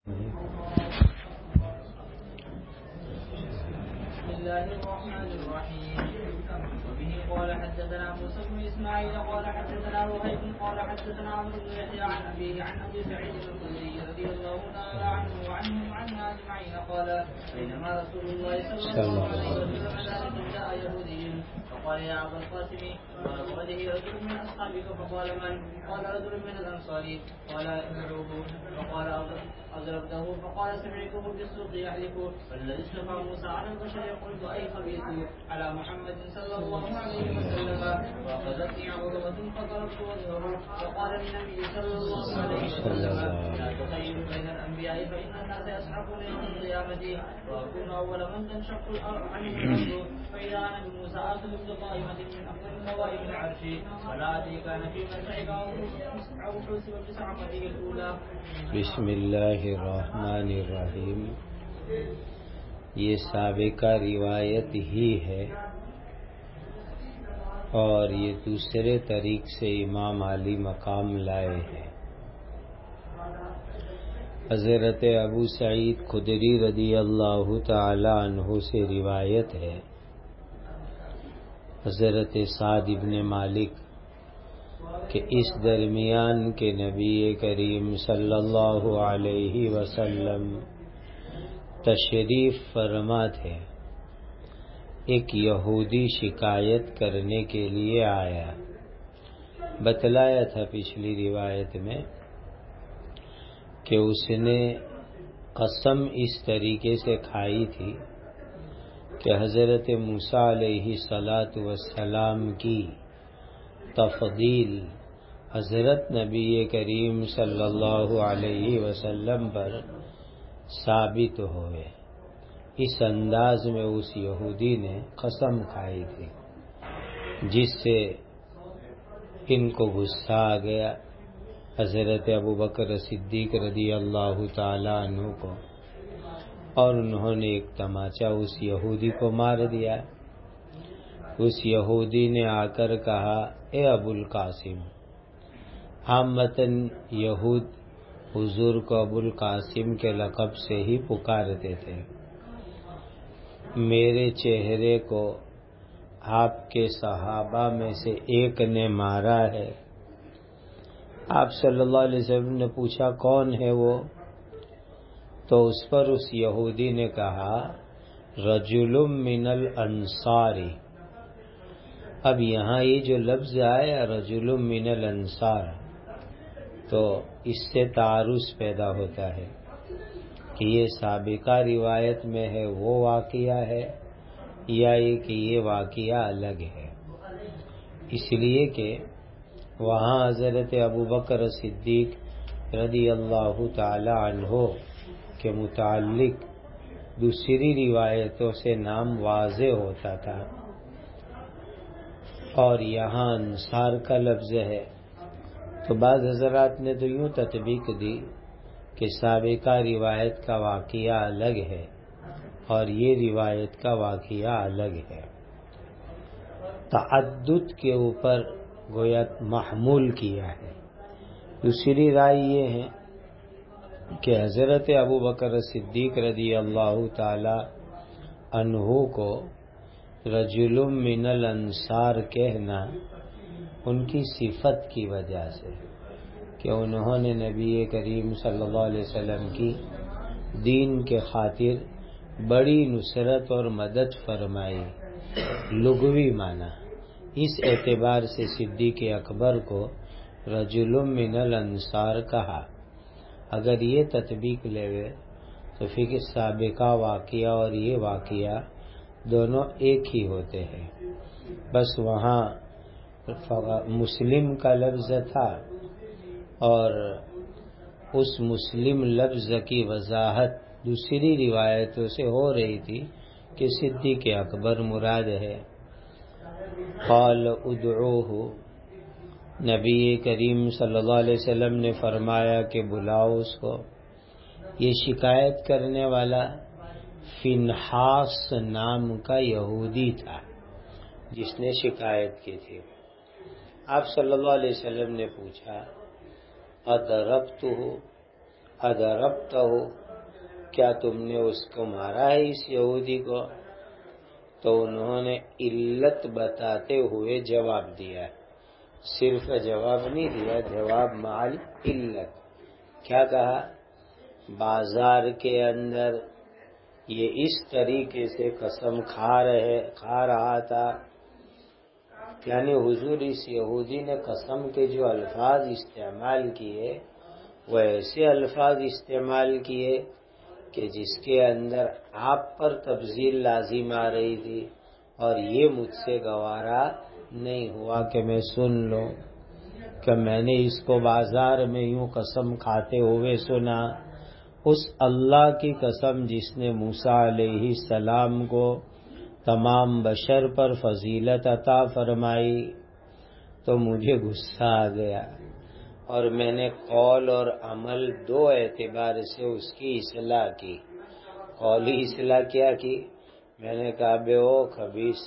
بسم الله الرحمن الرحيم. وبه قال حدثنا موسى بن اسماعيل قال حدثنا وهيب قال حدثنا عمرو بن يحيى عن ابيه عن ابي سعيد الخدري رضي الله تعالى عنه وعنهم عنا اجمعين قال بينما رسول الله صلى الله عليه وسلم ذلك جاء يهودي فقال يا ابا القاسم قال وجهي رجل من اصحابك فقال من؟ قال رجل من الانصار قال ادعوه فقال اضربته فقال سمعته بالسوق يحلف والذي اصطفى موسى على البشر قلت اي خبيث على محمد صلى الله عليه وسلم واخذتني عروه فضربت وجهه فقال النبي صلى الله عليه وسلم لا تخيروا بين الانبياء فان الناس يسحقون يوم القيامه واكون اول من تنشق عنه الارض فاذا انا بموسى اخذ بطائفه من افضل موائد العرش ولا ادري كان في مسعك او حوسب بصعقته الاولى. بسم اللہ الرحمن الرحیم. یہ سابقہ روایت ہی ہے اور یہ دوسرے طریق سے امام علی مقام لائے ہیں. حضرت ابو سعید خدری رضی اللہ تعالی عنہ سے روایت ہے. حضرت سعد ابن مالک کہ اس درمیان کے نبی کریم صلی اللہ علیہ وسلم تشریف فرما تھے. ایک یہودی شکایت کرنے کے لیے آیا. بتلایا تھا پچھلی روایت میں کہ اس نے قسم اس طریقے سے کھائی تھی کہ حضرت موسیٰ علیہ السلام کی تفضیل حضرت نبی کریم صلی اللہ علیہ وسلم پر ثابت ہوئے. اس انداز میں اس یہودی نے قسم کھائی تھی جس سے ان کو غصہ آ گیا حضرت ابوبکر صدیق رضی اللہ تعالی عنہ کو اور انہوں نے ایک تماچا اس یہودی کو مار دیا. اس یہودی نے آ کر کہا اے ابو القاسم. عامتاً یہود حضور کو ابو القاسم کے لقب سے ہی پکارتے تھے. میرے چہرے کو آپ کے صحابہ میں سے ایک نے مارا ہے. آپ صلی اللہ علیہ وسلم نے پوچھا کون ہے وہ؟ تو اس پر اس یہودی نے کہا رجل من الانصار. اب یہاں یہ جو لفظ آیا رجل من الانصار تو اس سے تعارض پیدا ہوتا ہے کہ یہ سابقہ روایت میں ہے وہ واقعہ ہے یا یہ کہ یہ واقعہ الگ ہے. اس لیے کہ وہاں حضرت ابوبکر صدیق رضی اللہ تعالی عنہ کے متعلق دوسری روایتوں سے نام واضح ہوتا تھا اور یہاں انصار کا لفظ ہے. تو بعض حضرات نے تو یوں تطبیق دی کہ سابقہ روایت کا واقعہ الگ ہے اور یہ روایت کا واقعہ الگ ہے. تعدد کے اوپر گویا محمول کیا ہے. دوسری رائے یہ ہے کہ حضرت ابوبکر صدیق رضی اللہ تعالی عنہ کو رجل من الانصار کہنا ان کی صفت کی وجہ سے کہ انہوں نے نبی کریم صلی اللہ علیہ وسلم کی دین کے خاطر بڑی نصرت اور مدد فرمائی. لغوی معنی اس اعتبار سے صدیق اکبر کو رجل من الانصار کہا. اگر یہ تطبیق لے گئے تو پھر سابقہ واقعہ اور یہ واقعہ دونوں ایک ہی ہوتے ہیں. بس وہاں مسلم کا لفظ تھا اور اس مسلم لفظ کی وضاحت دوسری روایتوں سے ہو رہی تھی کہ صدیق اکبر مراد ہے. قال ادعوه. نبی کریم صلی اللہ علیہ وسلم نے فرمایا کہ بلاؤ اس کو. یہ شکایت کرنے والا فنحاس نام کا یہودی تھا جس نے شکایت کی تھی. آپ صلی اللہ علیہ وسلم نے پوچھا اضربتہ، ادربتہ، کیا تم نے اس کو مارا ہے اس یہودی کو؟ تو انہوں نے علت بتاتے ہوئے جواب دیا، صرف جواب نہیں دیا، جواب مال علت۔ کیا کہا؟ بازار کے اندر یہ اس طریقے سے قسم کھا رہا تھا، یعنی حضور اس یہودی نے قسم کے جو الفاظ استعمال کیے وہ ایسے الفاظ استعمال کیے کہ جس کے اندر آپ پر تفضیل لازم آ رہی تھی، اور یہ مجھ سے گوارا نہیں ہوا کہ میں سن لوں کہ میں نے اس کو بازار میں یوں قسم کھاتے ہوئے سنا۔ اس اللہ کی قسم جس نے موسیٰ علیہ السلام کو تمام بشر پر فضیلت عطا فرمائی، تو مجھے غصہ آ گیا، اور میں نے قول اور عمل دو اعتبار سے اس کی اصلاح کی۔ قولی اصلاح کیا کی؟ میں نے کہا بے او خبیث،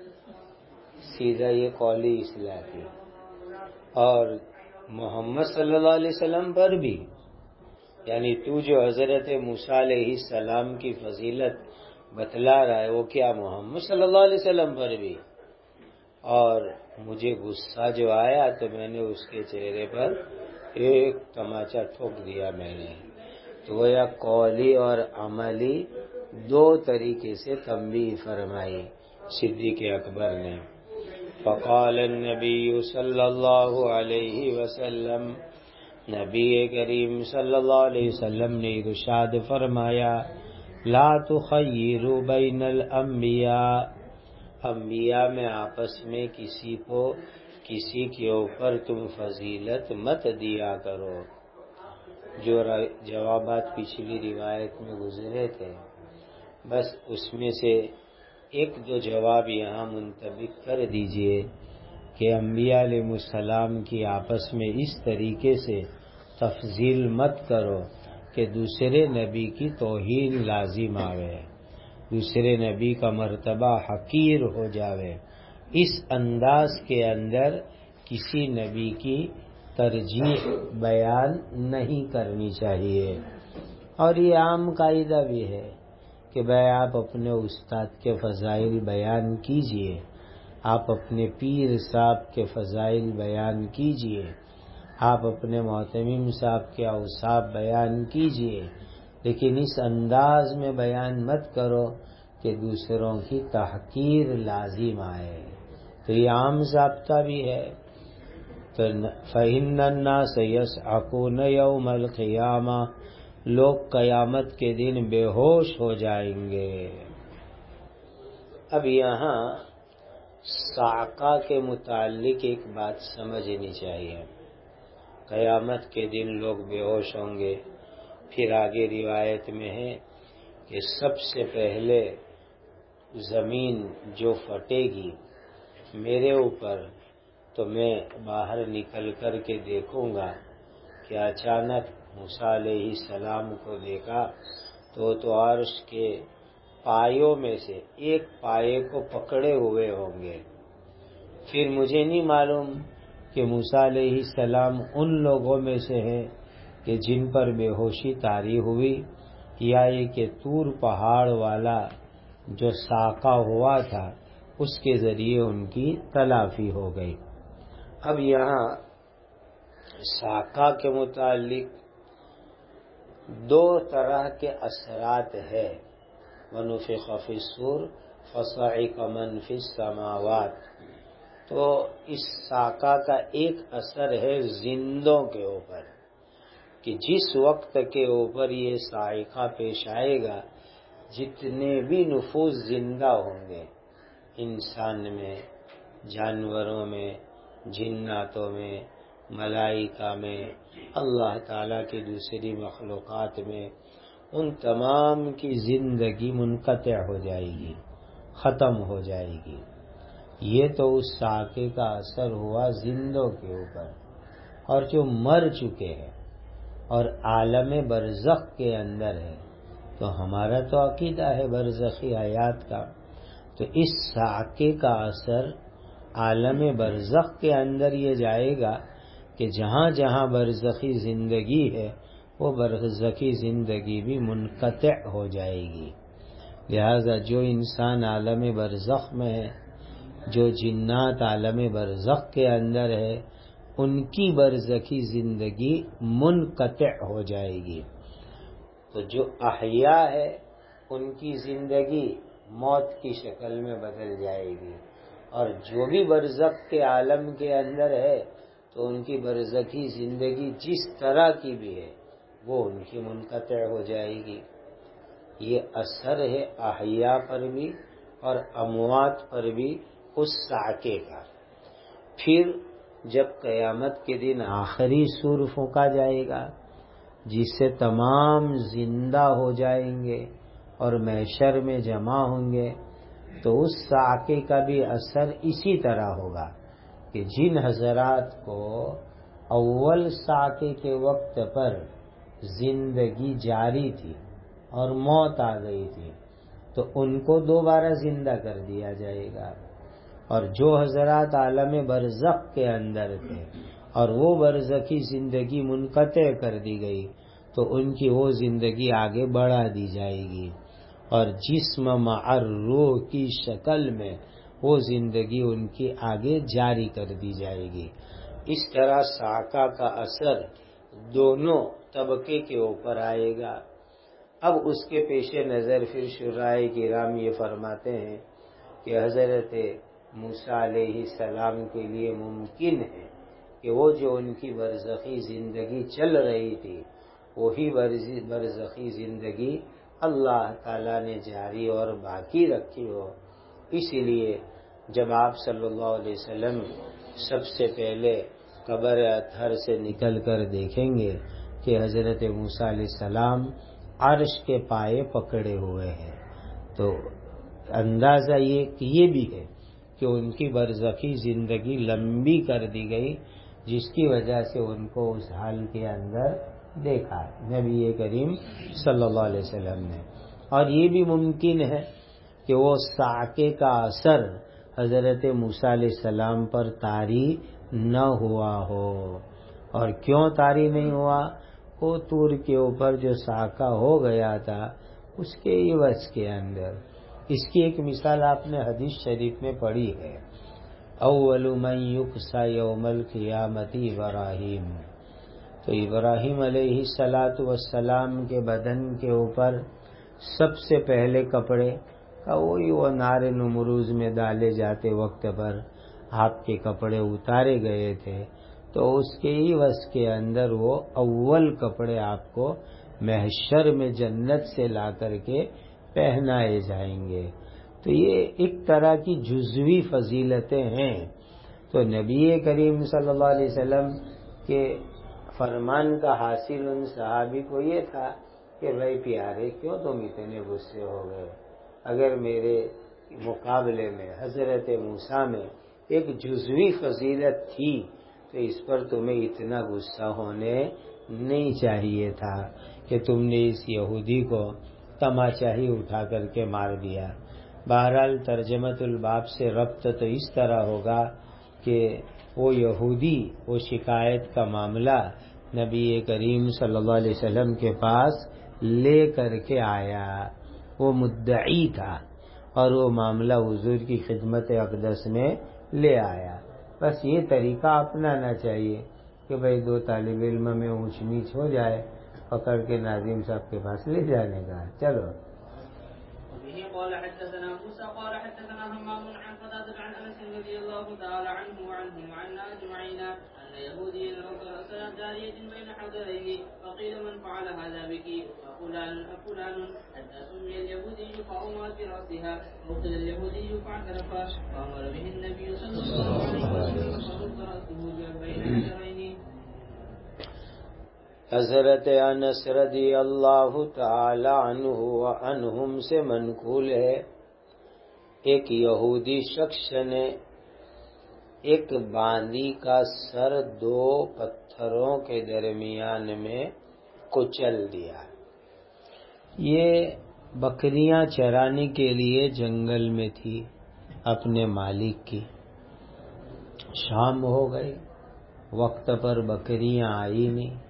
سیدھا یہ قولی اصلاح کی۔ اور محمد صلی اللہ علیہ وسلم پر بھی، یعنی تو جو حضرت موسیٰ علیہ السلام کی فضیلت بتلا رہا ہے وہ کیا محمد صلی اللہ علیہ وسلم پر بھی؟ اور مجھے غصہ جو آیا تو میں نے اس کے چہرے پر ایک تماچا ٹھوک دیا میں نے۔ تو گویا قولی اور عملی دو طریقے سے تنبیہ فرمائی صدیق اکبر نے۔ فقال النبی صلی اللہ علیہ وسلم، نبی کریم صلی اللہ علیہ وسلم نے ارشاد فرمایا، لا تخیروا بین الانبیاء، انبیاء میں آپس میں کسی کے اوپر تم فضیلت مت دیا کرو۔ جو جوابات پچھلی روایت میں گزرے تھے بس اس میں سے ایک دو جواب یہاں منطبق کر دیجئے کہ انبیاء علیہ السلام کی آپس میں اس طریقے سے تفضیل مت کرو کہ دوسرے نبی کی توہین لازم آوے، دوسرے نبی کا مرتبہ حقیر ہو جاوے۔ اس انداز کے اندر کسی نبی کی ترجیح بیان نہیں کرنی چاہیے۔ اور یہ عام قاعدہ بھی ہے کہ بھائی آپ اپنے استاد کے فضائل بیان کیجئے، آپ اپنے پیر صاحب کے فضائل بیان کیجئے، آپ اپنے معتمم صاحب کے اوصاف بیان کیجئے، لیکن اس انداز میں بیان مت کرو کہ دوسروں کی تحقیر لازم آئے۔ تو یہ عام ضابطہ بھی ہے۔ تو فَإِنَّ النَّاسَ يَصْعَقُونَ يَوْمَ الْقِيَامَةِ، لوگ قیامت کے دن بے ہوش ہو جائیں گے۔ اب یہاں صعقہ کے متعلق ایک بات سمجھنی چاہیے۔ قیامت کے دن لوگ بے ہوش ہوں گے، پھر آگے روایت میں ہے کہ سب سے پہلے زمین جو پھٹے گی میرے اوپر، تو میں باہر نکل کر کے دیکھوں گا کہ اچانک موسیٰ علیہ السلام کو دیکھا تو عرش کے پایوں میں سے ایک پائے کو پکڑے ہوئے ہوں گے۔ پھر مجھے نہیں معلوم کہ موسیٰ علیہ السلام ان لوگوں میں سے ہیں کہ جن پر بے ہوشی طاری ہوئی، یا یہ کہ طور پہاڑ والا جو ساقہ ہوا تھا اس کے ذریعے ان کی تلافی ہو گئی۔ اب یہاں ساقہ کے متعلق دو طرح کے اثرات ہیں۔ وَنُفِخَ فِي الصُّورِ فَصَعِقَ مَن فِي السَّمَاوَاتِ، تو اس ساقہ کا ایک اثر ہے زندوں کے اوپر، کہ جس وقت کے اوپر یہ صاعقہ پیش آئے گا جتنے بھی نفوس زندہ ہوں گے، انسان میں، جانوروں میں، جناتوں میں، ملائکہ میں، اللہ تعالیٰ کی دوسری مخلوقات میں، ان تمام کی زندگی منقطع ہو جائے گی، ختم ہو جائے گی۔ یہ تو اس صاعقے کا اثر ہوا زندوں کے اوپر، اور جو مر چکے ہیں اور عالم برزخ کے اندر ہے، تو ہمارا تو عقیدہ ہے برزخی حیات کا، تو اس صاعقے کا اثر عالم برزخ کے اندر یہ جائے گا کہ جہاں جہاں برزخی زندگی ہے وہ برزخی زندگی بھی منقطع ہو جائے گی۔ لہذا جو انسان عالم برزخ میں ہے، جو جنات عالم برزخ کے اندر ہے، ان کی برزخی زندگی منقطع ہو جائے گی۔ تو جو احیاء ہے ان کی زندگی موت کی شکل میں بدل جائے گی، اور جو بھی برزخ کے عالم کے اندر ہے تو ان کی برزخی زندگی جس طرح کی بھی ہے وہ ان کی منقطع ہو جائے گی۔ یہ اثر ہے احیاء پر بھی اور اموات پر بھی اس ساکے کا۔ پھر جب قیامت کے دن آخری سور پھونکا جائے گا جس سے تمام زندہ ہو جائیں گے اور محشر میں جمع ہوں گے، تو اس ساکے کا بھی اثر اسی طرح ہوگا کہ جن حضرات کو اول ساکے کے وقت پر زندگی جاری تھی اور موت آ گئی تھی تو ان کو دوبارہ زندہ کر دیا جائے گا، اور جو حضرات عالم برزخ کے اندر تھے اور وہ برزخی زندگی منقطع کر دی گئی تو ان کی وہ زندگی آگے بڑھا دی جائے گی، اور جسم مع روح کی شکل میں وہ زندگی ان کی آگے جاری کر دی جائے گی۔ اس طرح ساکہ کا اثر دونوں طبقے کے اوپر آئے گا۔ اب اس کے پیش نظر پھر شرائع کرام یہ فرماتے ہیں کہ حضرت موسیٰ علیہ السلام کے لیے ممکن ہے کہ وہ جو ان کی برزخی زندگی چل رہی تھی وہی برزخی زندگی اللہ تعالیٰ نے جاری اور باقی رکھی ہو۔ اسی لیے جب آپ صلی اللہ علیہ وسلم سب سے پہلے قبر اطہر سے نکل کر دیکھیں گے کہ حضرت موسیٰ علیہ السلام عرش کے پائے پکڑے ہوئے ہیں، تو اندازہ یہ بھی ہے کہ ان کی برزخی زندگی لمبی کر دی گئی، جس کی وجہ سے ان کو اس حال کے اندر دیکھا نبی کریم صلی اللہ علیہ وسلم نے۔ اور یہ بھی ممکن ہے کہ وہ ساکے کا اثر حضرت موسیٰ علیہ السلام پر طاری نہ ہوا ہو۔ اور کیوں طاری نہیں ہوا؟ وہ طور کے اوپر جو ساکہ ہو گیا تھا اس کے عوض کے اندر۔ اس کی ایک مثال آپ نے حدیث شریف میں پڑھی ہے، اول من یکسا یوم القیامت ابراہیم۔ تو ابراہیم علیہ السلام کے بدن کے اوپر سب سے پہلے کپڑے کا وہی وہ نار نمروز میں ڈالے جاتے وقت پر آپ کے کپڑے اتارے گئے تھے، تو اس کے عوض کے اندر وہ اول کپڑے آپ کو محشر میں جنت سے لا کر کے پہنائے جائیں گے۔ تو یہ ایک طرح کی جزوی فضیلتیں ہیں۔ تو نبی کریم صلی اللہ علیہ وسلم کے فرمان کا حاصل ان صحابی کو یہ تھا کہ بھائی پیارے کیوں تم اتنے غصے ہو گئے؟ اگر میرے مقابلے میں حضرت موسیٰ میں ایک جزوی فضیلت تھی تو اس پر تمہیں اتنا غصہ ہونے نہیں چاہیے تھا کہ تم نے اس یہودی کو تماچا ہی اٹھا کر کے مار دیا۔ بہرحال ترجمۃ الباب سے ربط تو اس طرح ہوگا کہ وہ یہودی وہ شکایت کا معاملہ نبی کریم صلی اللہ علیہ وسلم کے پاس لے کر کے آیا، وہ مدعی تھا اور وہ معاملہ حضور کی خدمت اقدس میں لے آیا۔ بس یہ طریقہ اپنانا چاہیے کہ بھئی دو طالب علم میں اونچ نیچ ہو جائے، پکڑ کے ناظم صاحب کے پاس لے جانے کا، چلو۔ وبه قال حدثنا موسى قال حدثنا همام عن قتادة عن انس رضي الله تعالى عنه وعنهم وعنا اجمعين ان يهوديا رأى جارية بين حجرين فقيل من فعل هذا بك؟ فلان حتى سمي اليهودي فأومى برأسها وقتل اليهودي فاعترف فأمر به النبي صلى الله عليه وسلم فمد رأسه بين حجرين۔ حضرت انس رضی اللہ تعالی عنہ و عنہم سے منقول ہے، ایک یہودی شخص نے ایک باندی کا سر دو پتھروں کے درمیان میں کچل دیا۔ یہ بکریاں چرانے کے لیے جنگل میں تھی اپنے مالک کی، شام ہو گئی، وقت پر بکریاں آئی نہیں،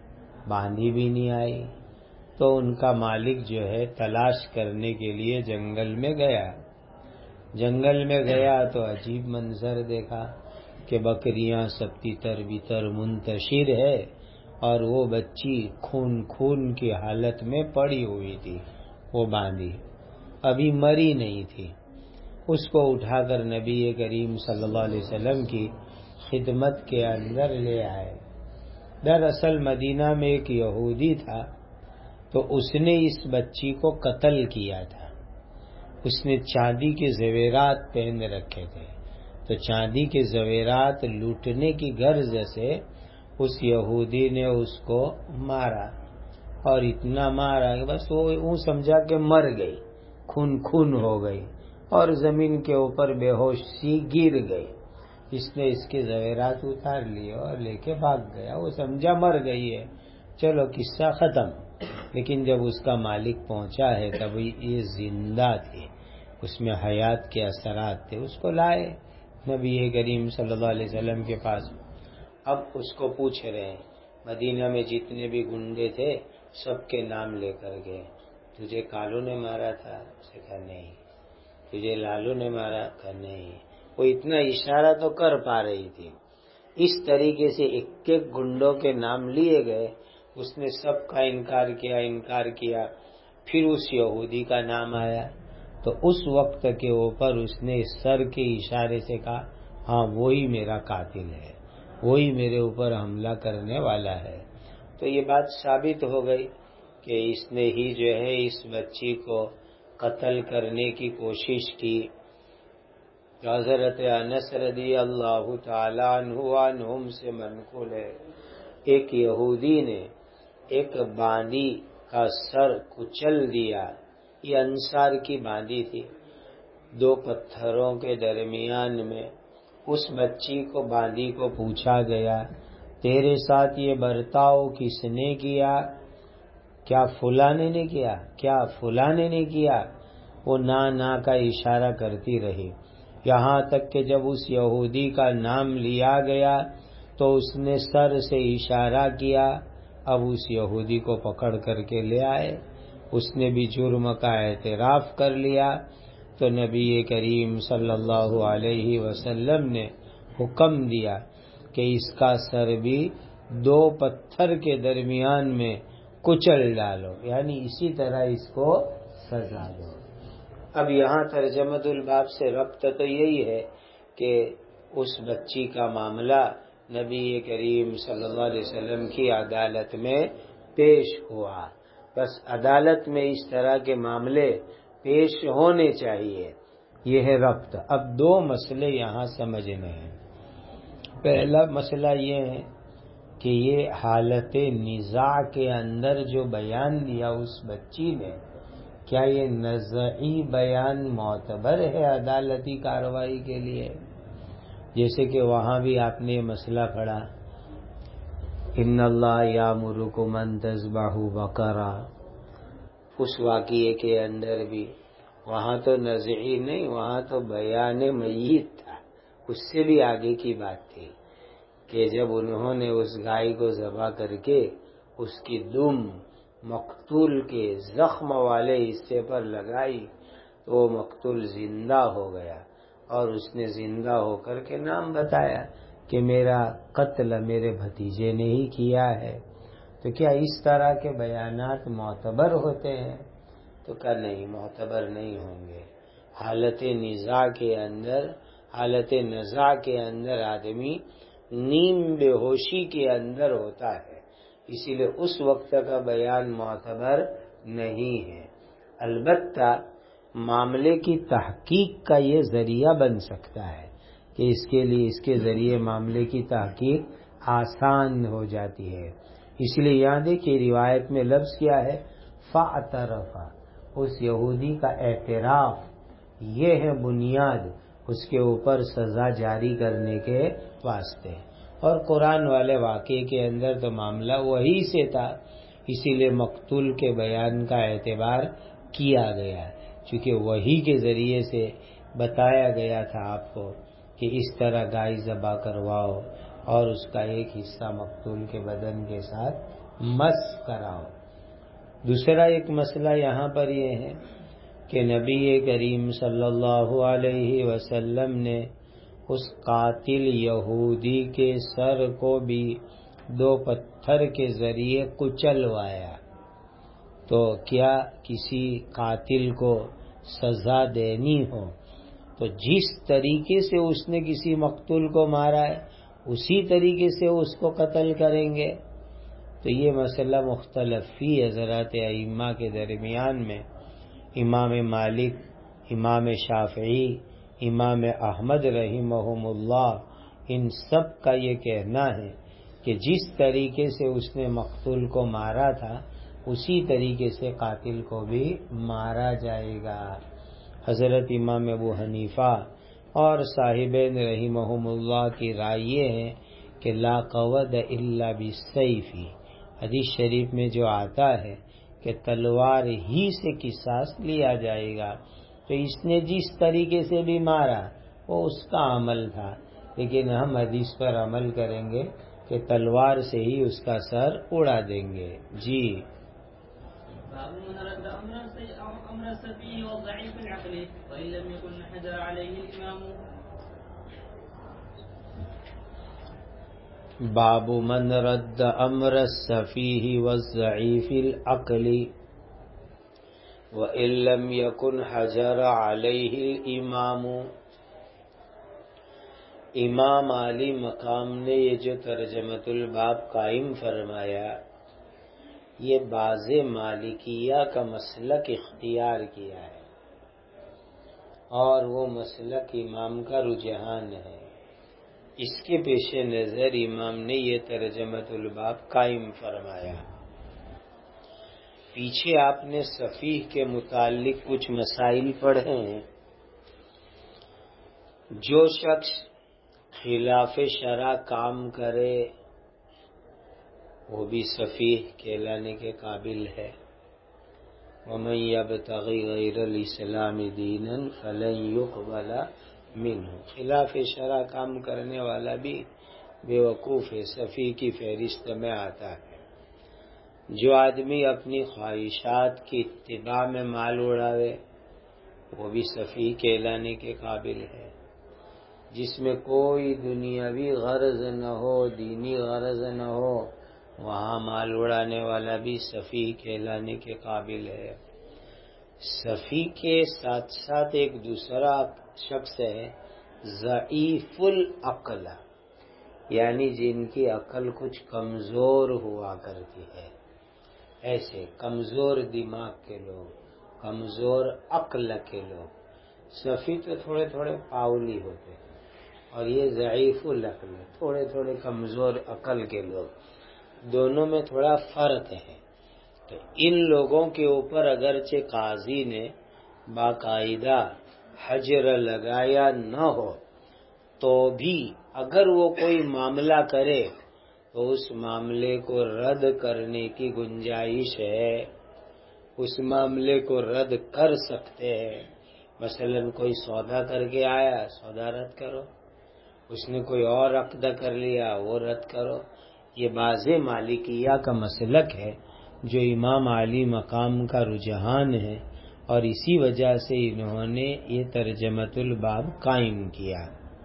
باندھی بھی نہیں آئی، تو ان کا مالک جو ہے تلاش کرنے کے لیے جنگل میں گیا۔ جنگل میں گیا تو عجیب منظر دیکھا کہ بکریاں سب تر بتر منتشر ہے، اور وہ بچی خون کی حالت میں پڑی ہوئی تھی، وہ باندھی ابھی مری نہیں تھی۔ اس کو اٹھا کر نبی کریم صلی اللہ علیہ وسلم کی خدمت کے اندر لے آئے۔ دراصل مدینہ میں ایک یہودی تھا، تو اس نے اس بچی کو قتل کیا تھا۔ اس نے چاندی کے زیورات پہن رکھے تھے، تو چاندی کے زیورات لوٹنے کی غرض سے اس یہودی نے اس کو مارا، اور اتنا مارا کہ بس وہ سمجھا کہ مر گئی، خون ہو گئی، اور زمین کے اوپر بے ہوش سی گر گئی۔ اس نے اس کے زیورات اتار لیے اور لے کے بھاگ گیا، وہ سمجھا مر گئی ہے، چلو قصہ ختم۔ لیکن جب اس کا مالک پہنچا ہے تب یہ زندہ تھی، اس میں حیات کے اثرات تھے۔ اس کو لائے نبی کریم صلی اللہ علیہ وسلم کے پاس۔ اب اس کو پوچھ رہے ہیں، مدینہ میں جتنے بھی گنڈے تھے سب کے نام لے کر گئے، تجھے کالو نے مارا تھا؟ اسے کہا نہیں۔ تجھے لالو نے مارا؟ کہا نہیں۔ وہ اتنا اشارہ تو کر پا رہی تھی۔ اس طریقے سے ایک ایک گنڈوں کے نام لیے گئے، اس نے سب کا انکار کیا۔ پھر اس یہودی کا نام آیا تو اس وقت کے اوپر اس نے سر کے اشارے سے کہا ہاں وہی میرا قاتل ہے، وہی میرے اوپر حملہ کرنے والا ہے۔ تو یہ بات ثابت ہو گئی کہ اس نے ہی جو ہے اس بچی کو قتل کرنے کی کوشش کی۔ حضرت انس رضی اللہ تعالی عنہم سے منقول ہے، ایک یہودی نے ایک باندی کا سر کچل دیا۔ یہ انصار کی باندی تھی، دو پتھروں کے درمیان میں۔ اس بچی کو باندی کو پوچھا گیا تیرے ساتھ یہ برتاؤ کس نے کیا؟ کیا فلانے نے کیا؟ کیا فلانے نے کیا؟ وہ نا کا اشارہ کرتی رہی، یہاں تک کہ جب اس یہودی کا نام لیا گیا تو اس نے سر سے اشارہ کیا۔ اب اس یہودی کو پکڑ کر کے لے آئے، اس نے بھی جرم کا اعتراف کر لیا۔ تو نبی کریم صلی اللہ علیہ وسلم نے حکم دیا کہ اس کا سر بھی دو پتھر کے درمیان میں کچل ڈالو، یعنی اسی طرح اس کو سزا دو۔ اب یہاں ترجمۃ الباب سے ربط تو یہی ہے کہ اس بچی کا معاملہ نبی کریم صلی اللہ علیہ وسلم کی عدالت میں پیش ہوا۔ بس عدالت میں اس طرح کے معاملے پیش ہونے چاہیے، یہ ہے ربط۔ اب دو مسئلے یہاں سمجھنے ہیں۔ پہلا مسئلہ یہ ہے کہ یہ حالت نزاع کے اندر جو بیان دیا اس بچی نے، کیا یہ نزعی بیان معتبر ہے عدالتی کارروائی کے لیے؟ جیسے کہ وہاں بھی آپ نے یہ مسئلہ پڑھا ان اللہ یامرکم ان تذبحوا بقرہ، اس واقعے کے اندر بھی وہاں تو نزعی نہیں، وہاں تو بیان میت تھا۔ اس سے بھی آگے کی بات تھی کہ جب انہوں نے اس گائے کو ذبح کر کے اس کی دم مقتول کے زخم والے حصے پر لگائی تو وہ مقتول زندہ ہو گیا، اور اس نے زندہ ہو کر کے نام بتایا کہ میرا قتل میرے بھتیجے نے ہی کیا ہے۔ تو کیا اس طرح کے بیانات معتبر ہوتے ہیں؟ تو کہا نہیں، معتبر نہیں ہوں گے۔ حالت نزاع کے اندر آدمی نیم بے ہوشی کے اندر ہوتا ہے، اسی لیے اس وقت کا بیان معتبر نہیں ہے۔ البتہ معاملے کی تحقیق کا یہ ذریعہ بن سکتا ہے کہ اس کے لیے اس کے ذریعے معاملے کی تحقیق آسان ہو جاتی ہے۔ اس لیے یہاں دیکھیے روایت میں لفظ کیا ہے، فاعترف، اس یہودی کا اعتراف، یہ ہے بنیاد اس کے اوپر سزا جاری کرنے کے واسطے۔ اور قرآن والے واقعے کے اندر تو معاملہ وہی سے تھا، اسی لیے مقتول کے بیان کا اعتبار کیا گیا، چونکہ وہی کے ذریعے سے بتایا گیا تھا آپ کو کہ اس طرح گائے ذبح کرواؤ اور اس کا ایک حصہ مقتول کے بدن کے ساتھ مس کراؤ۔ دوسرا ایک مسئلہ یہاں پر یہ ہے کہ نبی کریم صلی اللہ علیہ وسلم نے اس قاتل یہودی کے سر کو بھی 2 پتھر کے ذریعے کچلوایا، تو کیا کسی قاتل کو سزا دینی ہو تو جس طریقے سے اس نے کسی مقتول کو مارا ہے اسی طریقے سے اس کو قتل کریں گے؟ تو یہ مسئلہ مختلف فی حضرات ائمہ کے درمیان میں، امام مالک، امام شافعی، امام احمد رحمہم اللہ، ان سب کا یہ کہنا ہے کہ جس طریقے سے اس نے مقتول کو مارا تھا اسی طریقے سے قاتل کو بھی مارا جائے گا۔ حضرت امام ابو حنیفہ اور صاحبین رحمہم اللہ کی رائے یہ ہے کہ لا قود الا بالسیف، حدیث شریف میں جو آتا ہے کہ تلوار ہی سے قصاص لیا جائے گا، تو اس نے جس طریقے سے بھی مارا وہ اس کا عمل تھا، لیکن ہم حدیث پر عمل کریں گے کہ تلوار سے ہی اس کا سر اڑا دیں گے۔ جی باب من رد امر السفيه والضعيف العقل وان لم يكن حجر عليه الامام۔ باب من رد امر السفيه والضعيف العقل وان لم يكن حجر عليه الامام۔ امام علی مقام نے یہ جو ترجمۃ الباب قائم فرمایا، یہ بعض مالکیہ کا مسلک اختیار کیا ہے اور وہ مسلک امام کا رجحان ہے، اس کے پیش نظر امام نے یہ ترجمۃ الباب قائم فرمایا۔ پیچھے آپ نے سفیہ کے متعلق کچھ مسائل پڑھے ہیں۔ جو شخص خلاف شرع کام کرے وہ بھی سفیہ کہلانے کے قابل ہے۔ وَمَن يَبْتَغِ غَيْرَ الْإِسْلَامِ دِينًا فَلَن يُقْبَلَ مِنْهُ، خلاف شرع کام کرنے والا بھی بے وقوف ہے، سفیہ کی فہرست میں آتا ہے۔ جو آدمی اپنی خواہشات کی اتباع میں مال اڑاوے وہ بھی سفیہ کہلانے کے قابل ہے۔ جس میں کوئی دنیاوی غرض نہ ہو، دینی غرض نہ ہو، وہاں مال اڑانے والا بھی سفیہ کہلانے کے قابل ہے۔ سفیہ کے ساتھ ساتھ ایک دوسرا شخص ہے ضعیف العقل، یعنی جن کی عقل کچھ کمزور ہوا کرتی ہے، ایسے کمزور دماغ کے لوگ، کمزور عقل کے لوگ۔ سفیہ تو تھوڑے تھوڑے پاولی ہوتے ہیں اور یہ ضعیف العقل، تھوڑے تھوڑے کمزور عقل کے لوگ، دونوں میں تھوڑا فرق ہے۔ تو ان لوگوں کے اوپر اگرچہ قاضی نے باقاعدہ حجر لگایا نہ ہو تو بھی اگر وہ کوئی معاملہ کرے تو اس معاملے کو رد کرنے کی گنجائش ہے، اس معاملے کو رد کر سکتے ہیں۔ مثلا کوئی سودا کر کے آیا، سودا رد کرو، اس نے کوئی اور عقد کر لیا، وہ رد کرو۔ یہ بعض مالکیہ کا مسلک ہے جو امام علی مقام کا رجحان ہے، اور اسی وجہ سے انہوں نے یہ ترجمۃ الباب قائم کیا۔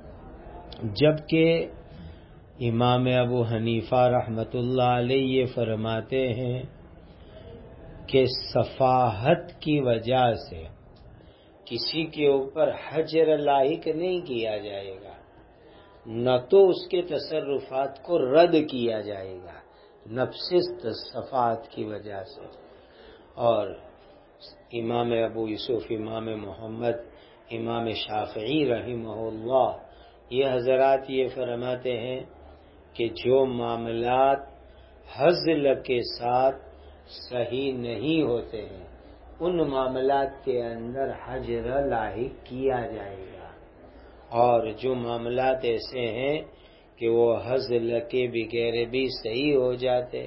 جبکہ امام ابو حنیفہ رحمۃ اللہ علیہ یہ فرماتے ہیں کہ صفاحت کی وجہ سے کسی کے اوپر حجر لاحق نہیں کیا جائے گا، نہ تو اس کے تصرفات کو رد کیا جائے گا نفس صفات کی وجہ سے۔ اور امام ابو یوسف، امام محمد، امام شافعی رحمہ اللہ، یہ حضرات یہ فرماتے ہیں کہ جو معاملات ہزل کے ساتھ صحیح نہیں ہوتے ہیں ان معاملات کے اندر حجر لاحق کیا جائے گا، اور جو معاملات ایسے ہیں کہ وہ ہزل کے بغیر بھی صحیح ہو جاتے،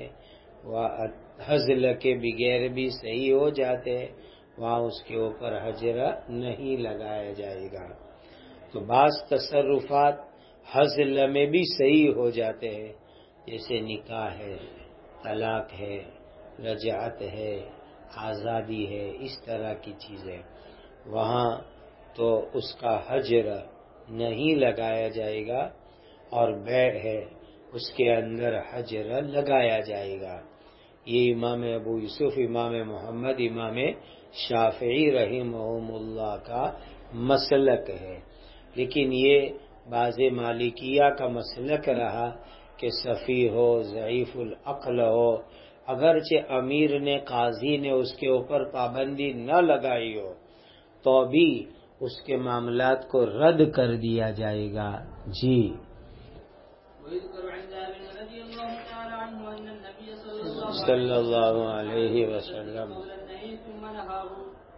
ہزل کے بغیر بھی صحیح ہو جاتے، وہاں اس کے اوپر حجر نہیں لگایا جائے گا۔ تو بعض تصرفات ہزل میں بھی صحیح ہو جاتے ہیں، جیسے نکاح ہے، طلاق ہے، رجعت ہے، آزادی ہے، اس طرح کی چیزیں، وہاں تو اس کا حجر نہیں لگایا جائے گا، اور بیع ہے اس کے اندر حجر لگایا جائے گا۔ یہ امام ابو یوسف، امام محمد، امام شافعی رحمہم اللہ کا مسلک ہے، لیکن یہ بعض مالکیہ کا مسلک رہا کہ صفی ہو، ضعیف العقل ہو، اگرچہ امیر نے، قاضی نے اس کے اوپر پابندی نہ لگائی ہو تو بھی اس کے معاملات کو رد کر دیا جائے گا۔ جی ويذكر عن جابر رضي الله تعالى عنه أن النبي صلی اللہ علیہ وسلم، قول النهي ثم نهاه.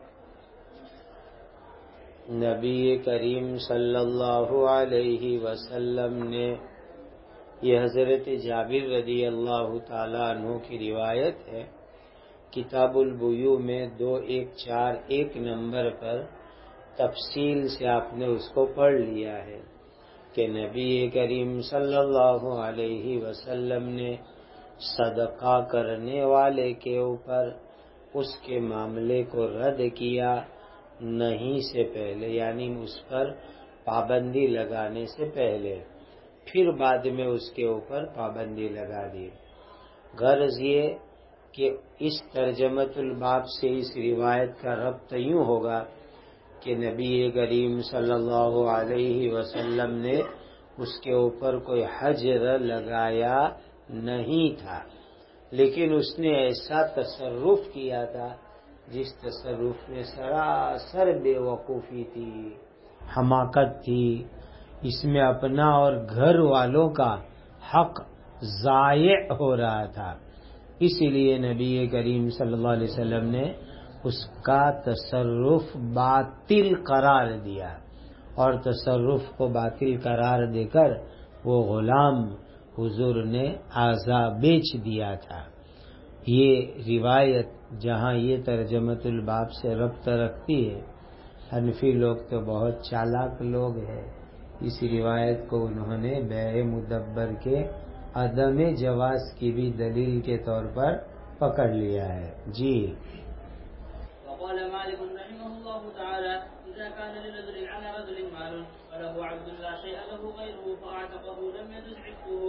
نبی کریم صلی اللہ علیہ وسلم نے، یہ حضرت جابر رضی اللہ تعالیٰ عنہ کی روایت ہے، کتاب البیوع میں 2141 نمبر پر تفصیل سے آپ نے اس کو پڑھ لیا ہے کہ نبی کریم صلی اللہ علیہ وسلم نے صدقہ کرنے والے کے اوپر اس کے معاملے کو رد کیا نہیں سے پہلے، یعنی اس پر پابندی لگانے سے پہلے، پھر بعد میں اس کے اوپر پابندی لگا دی۔ غرض یہ کہ اس ترجمۃ الباب سے اس روایت کا ربط یوں ہوگا کہ نبی کریم صلی اللہ علیہ وسلم نے اس کے اوپر کوئی حجر لگایا نہیں تھا، لیکن اس نے ایسا تصرف کیا تھا جس تصرف میں سراسر بے وقوفی تھی، حماقت تھی، اس میں اپنا اور گھر والوں کا حق ضائع ہو رہا تھا، اسی لیے نبی کریم صلی اللہ علیہ وسلم نے اس کا تصرف باطل قرار دیا، اور تصرف کو باطل قرار دے کر وہ غلام حضور نے آزاد بیچ دیا تھا۔ یہ روایت جہاں یہ ترجمۃ الباب سے ربط رکھتی ہے، حنفی لوگ تو بہت چالاک لوگ ہیں، اس روایت کو انہوں نے بیع مدبر کے عدم جواز کی بھی دلیل کے طور پر پکڑ لیا ہے۔ جی وقال مالك رحمه الله تعالى إذا كان لرجل على رجل مال وله عبد لا شيء له غيره فأعتقه لم يجز عتقه.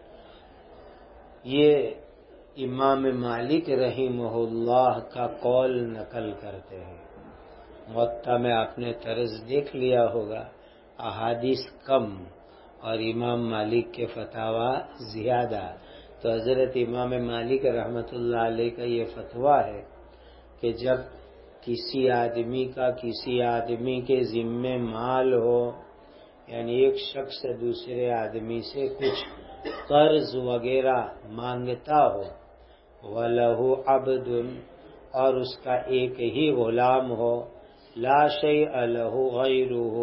یہ امام مالک رحمہ اللہ کا قول نقل کرتے ہیں۔ موطا میں آپ نے طرز دیکھ لیا ہوگا، احادیث کم اور امام مالک کے فتاوی زیادہ، تو حضرت امام مالک رحمۃ اللہ علیہ کا یہ فتویٰ ہے کہ جب کسی آدمی کا کسی آدمی کے ذمے مال ہو، یعنی ایک شخص دوسرے آدمی سے کچھ قرض وغیرہ مانگتا ہو، وَلَهُ عَبْدٌ، اور اس کا ایک ہی غلام ہو، لَا شَيْءَ لَهُ غَيْرُهُ،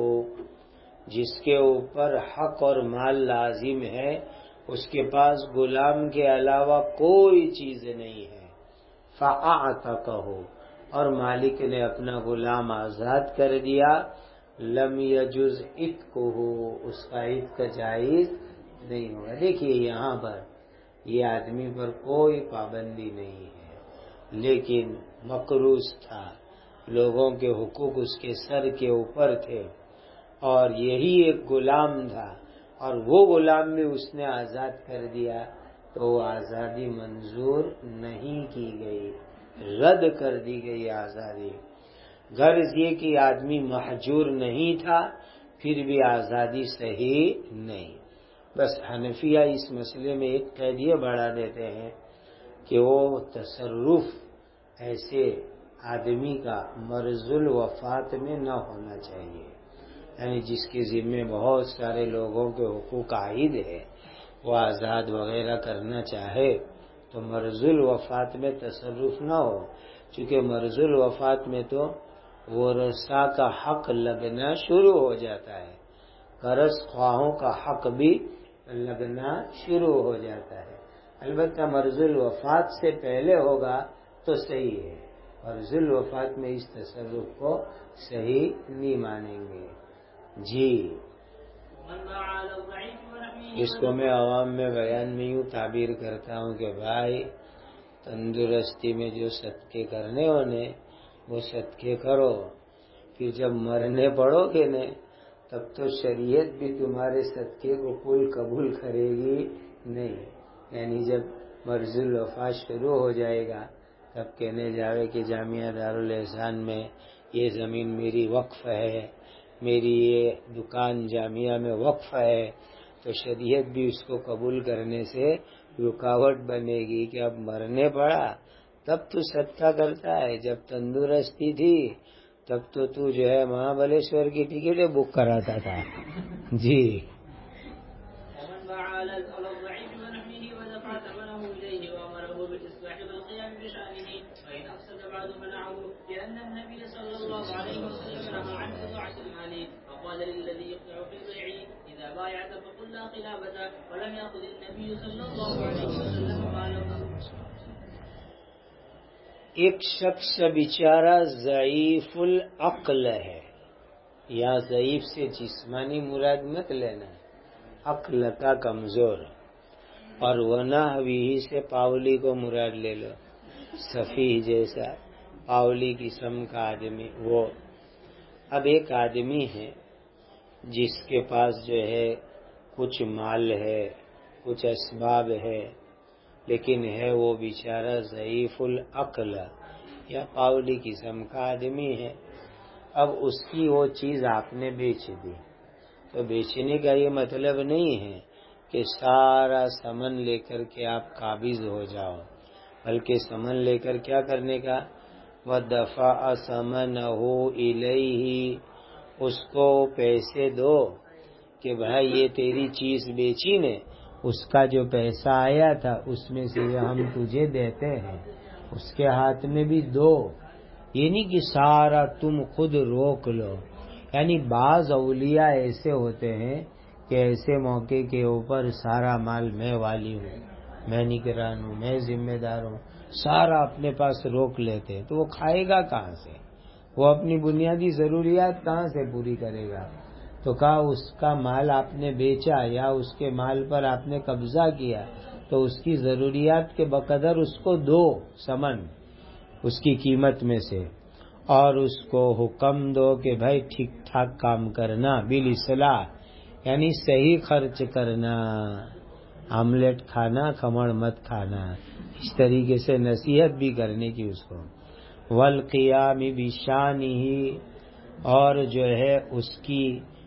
جس کے اوپر حق اور مال لازم ہے، اس کے پاس غلام کے علاوہ کوئی چیز نہیں ہے، فَأَعْتَقَهُ، اور مالک نے اپنا غلام آزاد کر دیا، لم یجز عتقہ، اس کا عتق جائز نہیں ہوگا۔ دیکھیے یہاں پر یہ آدمی پر کوئی پابندی نہیں ہے، لیکن مقروض تھا، لوگوں کے حقوق اس کے سر کے اوپر تھے، اور یہی ایک غلام تھا، اور وہ غلام بھی اس نے آزاد کر دیا، تو وہ آزادی منظور نہیں کی گئی، رد کر دی گئی آزادی۔ غرض یہ کہ آدمی محجور نہیں تھا، پھر بھی آزادی صحیح نہیں۔ بس حنفیہ اس مسئلے میں ایک قید یہ بڑھا دیتے ہیں کہ وہ تصرف ایسے آدمی کا مرض الوفات میں نہ ہونا چاہیے، یعنی جس کے ذمے بہت سارے لوگوں کے حقوق عائد ہے، وہ آزاد وغیرہ کرنا چاہے تو مرض الوفات میں تصرف نہ ہو، چونکہ مرض الوفات میں تو ورثہ کا حق لگنا شروع ہو جاتا ہے، قرض خواہوں کا حق بھی لگنا شروع ہو جاتا ہے۔ البتہ مرض الوفات سے پہلے ہوگا تو صحیح ہے، مرض الوفات میں اس تصرف کو صحیح نہیں مانیں گے۔ جی اس کو میں عوام میں بیان میں یوں تعبیر کرتا ہوں کہ بھائی تندرستی میں جو صدقے کرنے ہونے وہ صدقے کرو، پھر جب مرنے پڑو گے نا تب تو شریعت بھی تمہارے صدقے کو قبول کرے گی نہیں، یعنی جب مرض الوفات شروع ہو جائے گا تب کہنے جاوے کہ جامعہ دارالاحسان میں یہ زمین میری وقف ہے، میری یہ دکان جامعہ میں وقف ہے، تو شریعت بھی اس کو قبول کرنے سے رکاوٹ بنے گی کہ اب مرنے پڑا تب تو صدقہ کرتا ہے، جب تندرستی تھی تب تو جو ہے مہابلیشور کی ٹکٹیں بک کراتا تھا جی۔ ومن باع على الضعيف ونحوه ودفع ثمنه إليه وأمره بالإصلاح والقيام بشأنه فإن أفسد بعد منعه، لأن النبي صلى الله عليه وسلم نهى عن إضاعة المال فقال للذي يقطع في البيع إذا بايعت فقل لا خلافة، ولم يأخذ النبي صلى الله عليه وسلم ماله۔ ایک شخص بیچارہ ضعیف العقل ہے، یا ضعیف سے جسمانی مراد مت لینا، عقل کا کمزور، اور ونحوہ سے پاولی کو مراد لے لو، سفیہ جیسا پاولی قسم کا آدمی وہ۔ اب ایک آدمی ہے جس کے پاس جو ہے کچھ مال ہے، کچھ اسباب ہے، لیکن ہے وہ بیچارہ ضعیف العقل یا پاولی قسم کا آدمی ہے۔ اب اس کی وہ چیز آپ نے بیچ دی، تو بیچنے کا یہ مطلب نہیں ہے کہ سارا سامان لے کر کے آپ قابض ہو جاؤ، بلکہ سامان لے کر کیا کرنے کا، وَدَفَعَ ثَمَنَهُ إِلَيْهِ، اس کو پیسے دو کہ بھائی یہ تیری چیز بیچی نے، اس کا جو پیسہ آیا تھا اس میں سے ہم تجھے دیتے ہیں، اس کے ہاتھ میں بھی دو، یہ نہیں کہ سارا تم خود روک لو۔ یعنی بعض اولیاء ایسے ہوتے ہیں کہ ایسے موقع کے اوپر سارا مال میں والی ہوں، میں نگران ہوں، میں ذمہ دار ہوں، سارا اپنے پاس روک لیتے ہیں، تو وہ کھائے گا کہاں سے، وہ اپنی بنیادی ضروریات کہاں سے پوری کرے گا؟ تو کہا اس کا مال آپ نے بیچا یا اس کے مال پر آپ نے قبضہ کیا تو اس کی ضروریات کے بقدر اس کو دو سمن اس کی قیمت میں سے، اور اس کو حکم دو کہ بھائی ٹھیک ٹھاک کام کرنا، بالاصلاح یعنی صحیح خرچ کرنا، آملیٹ کھانا کھمڑ مت کھانا، اس طریقے سے نصیحت بھی کرنے کی اس کو، والقیام بشانہ، اور جو ہے اس کی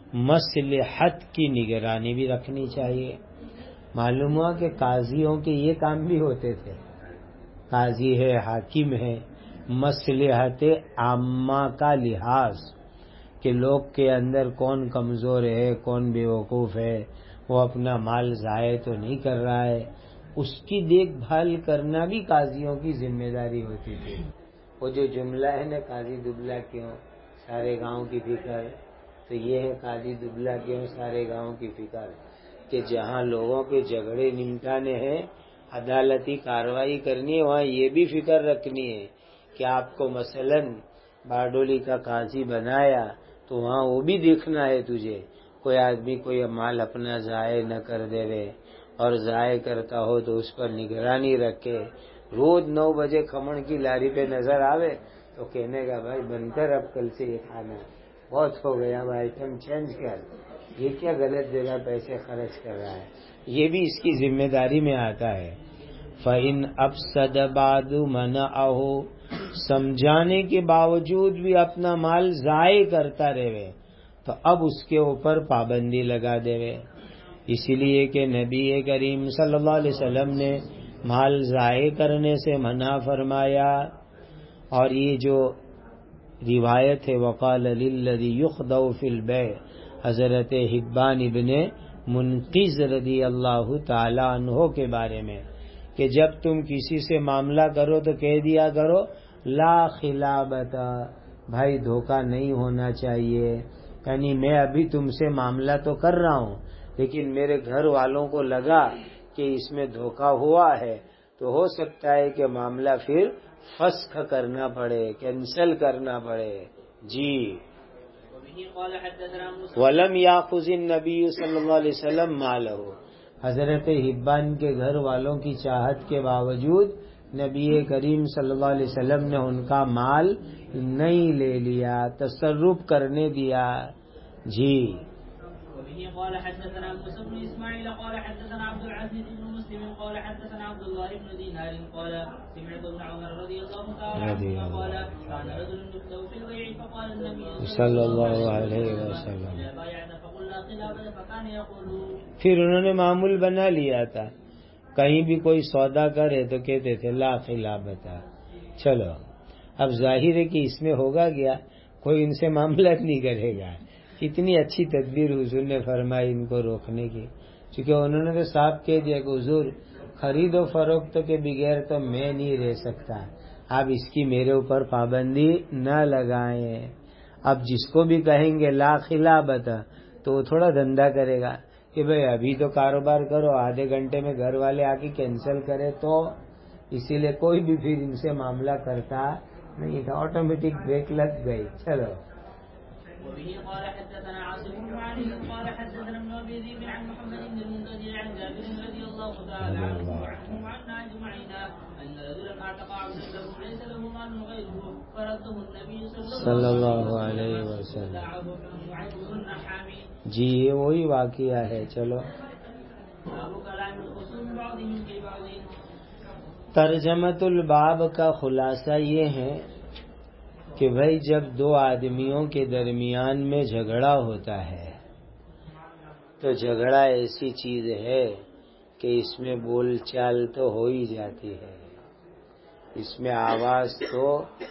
مصلحت کی نگرانی بھی رکھنی چاہیے۔ معلوم ہوا کہ قاضیوں کے یہ کام بھی ہوتے تھے، قاضی ہے، حاکم ہے، مصلحت عامہ کا لحاظ کہ لوگ کے اندر کون کمزور ہے، کون بے وقوف ہے، وہ اپنا مال ضائع تو نہیں کر رہا ہے، اس کی دیکھ بھال کرنا بھی قاضیوں کی ذمہ داری ہوتی تھی۔ وہ جو جملہ ہے نا، قاضی دبلا کیوں سارے گاؤں کی فکر، تو یہ ہے قاضی دبلا کیوں سارے گاؤں کی فکر، کہ جہاں لوگوں کے جھگڑے نمٹانے ہیں، عدالتی کارروائی کرنی ہے، وہاں یہ بھی فکر رکھنی ہے کہ آپ کو مثلا باردولی کا قاضی بنایا تو وہاں وہ بھی دیکھنا ہے تجھے، کوئی آدمی کوئی مال اپنا ضائع نہ کر دے رہے، اور ضائع کرتا ہو تو اس پر نگرانی رکھے، روز 9 بجے کھمڑ کی لاری پہ نظر آوے تو کہنے کا بھائی بن کر اب کل سے یہ کھانا بہت ہو گیا، اب آئٹم چینج کر، یہ کیا غلط جگہ پیسے خرچ کر رہا ہے، یہ بھی اس کی ذمہ داری میں آتا ہے۔ فَإِنْ أَفْسَدَ بَعْدُ مَنَعَهُ، سمجھانے کے باوجود بھی اپنا مال ضائع کرتا رہے تو اب اس کے اوپر پابندی لگا دے، اسی لیے کہ نبی کریم صلی اللہ علیہ وسلم نے مال ضائع کرنے سے منع فرمایا۔ اور یہ جو روایت ہے وقال للذی یخدع فی البیع، حضرت حبان ابن منقذ رضی اللہ تعالی عنہ کے بارے میں، کہ جب تم کسی سے معاملہ کرو تو کہہ دیا کرو لا خلابت، بھائی دھوکہ نہیں ہونا چاہیے، یعنی میں ابھی تم سے معاملہ تو کر رہا ہوں لیکن میرے گھر والوں کو لگا کہ اس میں دھوکہ ہوا ہے تو ہو سکتا ہے کہ معاملہ پھر فسخ کرنا پڑے، کینسل کرنا پڑے جی۔ وَلَمْ يَأْخُذِ النَّبِيُّ صلی اللہ علیہ وسلم مالہ، حضرت حبان کے گھر والوں کی چاہت کے باوجود نبی کریم صلی اللہ علیہ وسلم نے ان کا مال نہیں لے لیا، تصرف کرنے دیا. جی. وبه قال حدثنا موسى بن اسماعيل قال حدثنا عبد العزيز بن مسلم قال حدثنا عبد الله بن دينار قال سمعت ابن عمر رضي الله تعالى عنهما قال كان رجل يفتى في البيع فقال النبي صلی اللہ علیہ وسلم اذا بايعنا فقل لا خلاف فكان يقول. پھر انہوں نے معمول بنا لیا تھا، کہیں بھی کوئی سودا کرے تو کہتے تھے لا خلافتا. چلو اب ظاہر ہے کہ اس میں ہوگا گیا، کوئی ان سے معاملات نہیں کرے گا. اتنی اچھی تدبیر حضور نے فرمائی ان کو روکنے کی، کیونکہ انہوں نے تو صاف کہہ دیا کہ حضور خرید و فروخت کے بغیر تو میں نہیں رہ سکتا، آپ اس کی میرے اوپر پابندی نہ لگائیں. اب جس کو بھی کہیں گے لا خلافت تو وہ تھوڑا دھندا کرے گا کہ بھئی ابھی تو کاروبار کرو، آدھے گھنٹے میں گھر والے آ کے کینسل کرے تو. اسی لیے کوئی بھی پھر ان سے معاملہ کرتا نہیں تھا، آٹومیٹک بریک لگ گئی. چلو. وبه قال حدثنا عاصم بن علي قال حدثنا ابن ابي ذئب عن محمد بن المنكدر عن جابر رضي الله تعالى عنه وعنا اجمعين ان رجلا اعتق عبدا له ليس له مال غيره فرده النبي صلى الله عليه وسلم. جی یہ وہی واقعہ ہے. چلو. ترجمۃ الباب کا خلاصہ یہ ہے کہ بھائی جب دو آدمیوں کے درمیان میں جھگڑا ہوتا ہے تو جھگڑا ایسی چیز ہے کہ اس میں بول چال تو ہو ہی جاتی ہے، اس میں آواز تو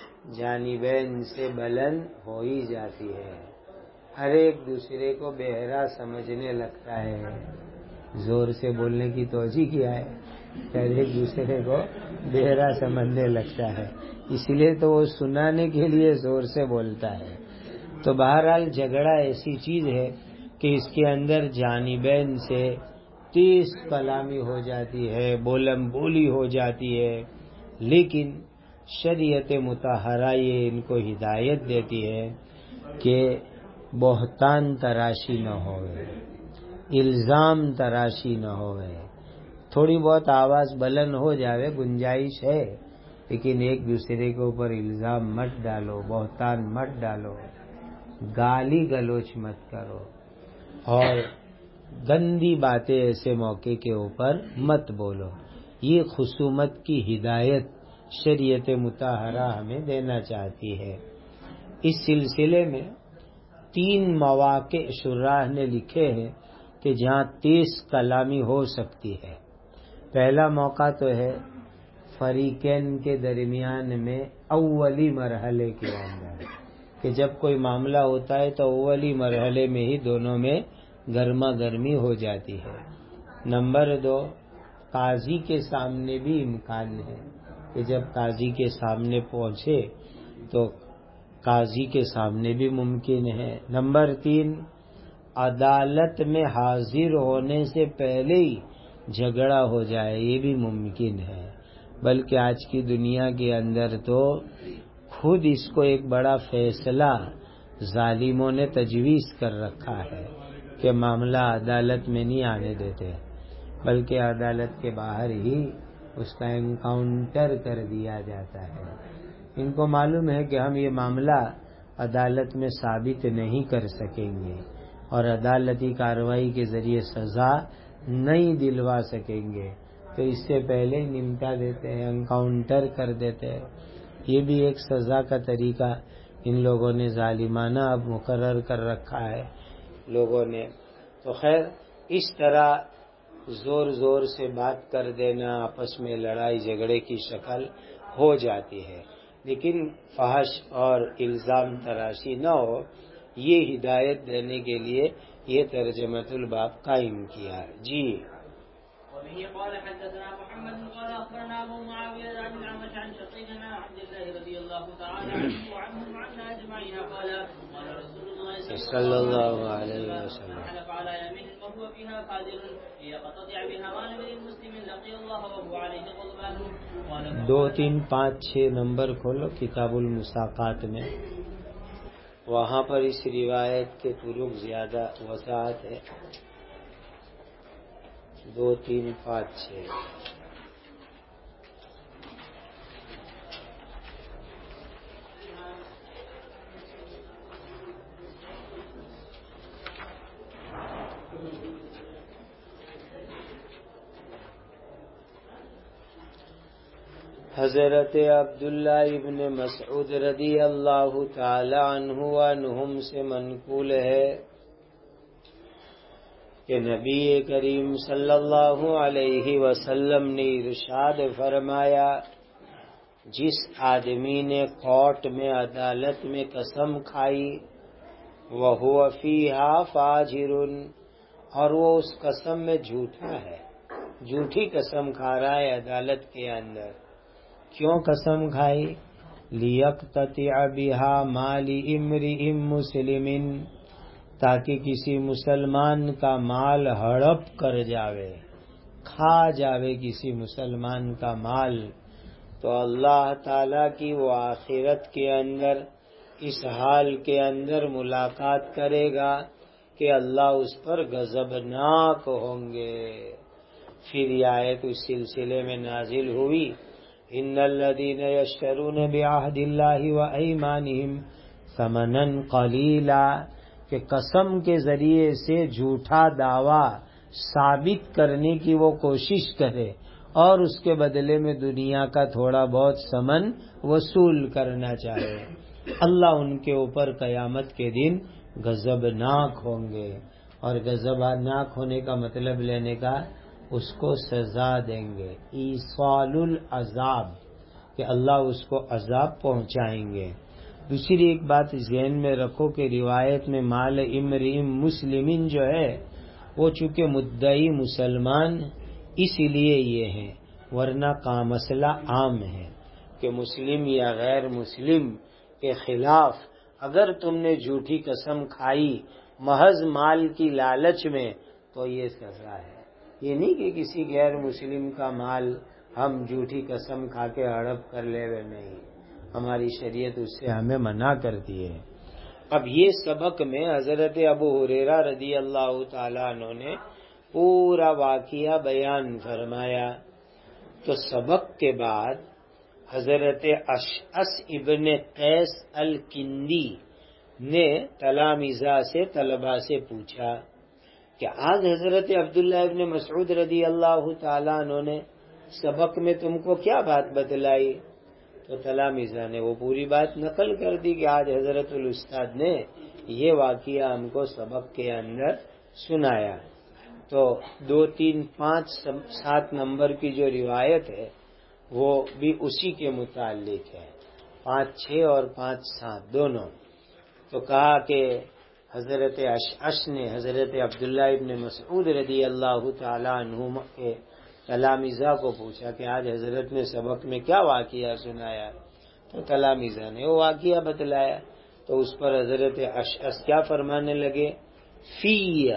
جانبین سے بلند ہو ہی جاتی ہے، ہر ایک دوسرے کو بہرا سمجھنے لگتا ہے. زور سے بولنے کی توجہ کیا ہے، ہر ایک دوسرے کو بہرا سمجھنے لگتا ہے، اسی لیے تو وہ سنانے کے لیے زور سے بولتا ہے. تو بہرحال جھگڑا ایسی چیز ہے کہ اس کے اندر جانبین سے تیز کلامی ہو جاتی ہے، بولم بولی ہو جاتی ہے، لیکن شریعت مطہرہ یہ ان کو ہدایت دیتی ہے کہ بہتان تراشی نہ ہوئے، الزام تراشی نہ ہوئے. تھوڑی بہت آواز بلند ہو جاوے گنجائش ہے، لیکن ایک دوسرے کے اوپر الزام مت ڈالو، بہتان مت ڈالو، گالی گلوچ مت کرو، اور گندی باتیں ایسے موقع کے اوپر مت بولو. یہ خصومت کی ہدایت شریعت مطہرہ ہمیں دینا چاہتی ہے. اس سلسلے میں 3 مواقع شراح نے لکھے ہیں کہ جہاں تیز کلامی ہو سکتی ہے. پہلا موقع تو ہے فریقین کے درمیان میں اولی مرحلے کے اندر، کہ جب کوئی معاملہ ہوتا ہے تو اولی مرحلے میں ہی دونوں میں گرما گرمی ہو جاتی ہے. نمبر 2، قاضی کے سامنے بھی امکان ہے کہ جب قاضی کے سامنے پہنچے تو قاضی کے سامنے بھی ممکن ہے. نمبر 3، عدالت میں حاضر ہونے سے پہلے ہی جھگڑا ہو جائے، یہ بھی ممکن ہے. بلکہ آج کی دنیا کے اندر تو خود اس کو ایک بڑا فیصلہ ظالموں نے تجویز کر رکھا ہے کہ معاملہ عدالت میں نہیں آنے دیتے، بلکہ عدالت کے باہر ہی اس کا انکاؤنٹر کر دیا جاتا ہے. ان کو معلوم ہے کہ ہم یہ معاملہ عدالت میں ثابت نہیں کر سکیں گے اور عدالتی کارروائی کے ذریعے سزا نہیں دلوا سکیں گے، تو اس سے پہلے نمٹا دیتے ہیں، انکاؤنٹر کر دیتے ہیں. یہ بھی ایک سزا کا طریقہ ان لوگوں نے ظالمانہ اب مقرر کر رکھا ہے لوگوں نے. تو خیر اس طرح زور زور سے بات کر دینا آپس میں لڑائی جھگڑے کی شکل ہو جاتی ہے، لیکن فحش اور الزام تراشی نہ ہو، یہ ہدایت دینے کے لیے یہ ترجمۃ الباب قائم کیا ہے. جی. وبه قال حدثنا محمد قال اخبرنا ابو معاويه عن العمش عن شقيق عن عبد الله رضي الله تعالى عنه وعنهم عنا اجمعين قال قال رسول الله صلی اللہ علیہ وسلم حلف على يمين وهو فيها قادر ليقتطع بها مال من المسلم لقي الله وهو عليه غضبان. 2 3 5 6 نمبر کھولو کتاب المساقات میں، وہاں پر اس روایت کے طرق زیادہ وضاحت ہے. 2 3 5 6 حضرت عبداللہ ابن مسعود رضی اللہ تعالی عنہ عنہم سے منقول ہے کہ نبی کریم صلی اللہ علیہ وسلم نے ارشاد فرمایا، جس آدمی نے کورٹ میں عدالت میں قسم کھائی وَهُوَ فِيهَا فَاجِرٌ، اور وہ اس قسم میں جھوٹا ہے، جھوٹی قسم کھا رہا ہے عدالت کے اندر۔ کیوں قسم کھائی؟ لِيَقْتَطِعَ بِهَا مَالِ امْرِئٍ مُسْلِمٍ، تاکہ کسی مسلمان کا مال ہڑپ کر جاوے، کھا جاوے کسی مسلمان کا مال، تو اللہ تعالی کی وہ آخرت کے اندر اس حال کے اندر ملاقات کرے گا کہ اللہ اس پر غضبناک ہوں گے۔ پھر یہ آیت اس سلسلے میں نازل ہوئی، ان الذین یشترون بعہد اللہ وایمانہم ثمنا قلیلا، کہ قسم کے ذریعے سے جھوٹا دعویٰ ثابت کرنے کی وہ کوشش کرے اور اس کے بدلے میں دنیا کا تھوڑا بہت ثمن وصول کرنا چاہے، اللہ ان کے اوپر قیامت کے دن غضبناک ہوں گے، اور غضبناک ہونے کا مطلب لینے کا اس کو سزا دیں گے، ایصال العذاب، کہ اللہ اس کو عذاب پہنچائیں گے۔ دوسری ایک بات ذہن میں رکھو کہ روایت میں مال امرئ مسلمین جو ہے وہ چونکہ مدعی مسلمان اس لیے یہ ہے، ورنہ کا مسئلہ عام ہے کہ مسلم یا غیر مسلم کے خلاف اگر تم نے جھوٹی قسم کھائی محض مال کی لالچ میں تو یہ سزا ہے۔ یہ نہیں کہ کسی غیر مسلم کا مال ہم جھوٹی قسم کھا کے ہڑپ کر لے ہوئے، نہیں، ہماری شریعت اس سے ہمیں منع کرتی ہے۔ اب یہ سبق میں حضرت ابو ہریرہ رضی اللہ تعالیٰ عنہ نے پورا واقعہ بیان فرمایا، تو سبق کے بعد حضرت اشعث ابن قیس الکندی نے تلامذہ سے طلبہ سے پوچھا کہ آج حضرت عبداللہ ابن مسعود رضی اللہ تعالیٰ عنہ نے سبق میں تم کو کیا بات بتلائی؟ تو تلامذہ نے وہ پوری بات نقل کر دی کہ آج حضرت الاستاد نے یہ واقعہ ہم کو سبق کے اندر سنایا۔ تو 2، 3، 5، 7 نمبر کی جو روایت ہے وہ بھی اسی کے متعلق ہے، 5، 6 اور 5، 7 دونوں۔ تو کہا کہ حضرت اشعث نے حضرت عبداللہ ابن مسعود رضی اللہ تعالی عنہ کے تلامذہ کو پوچھا کہ آج حضرت نے سبق میں کیا واقعہ سنایا؟ تو تلامذہ نے وہ واقعہ بتلایا، تو اس پر حضرت اشعث کیا فرمانے لگے؟ فی،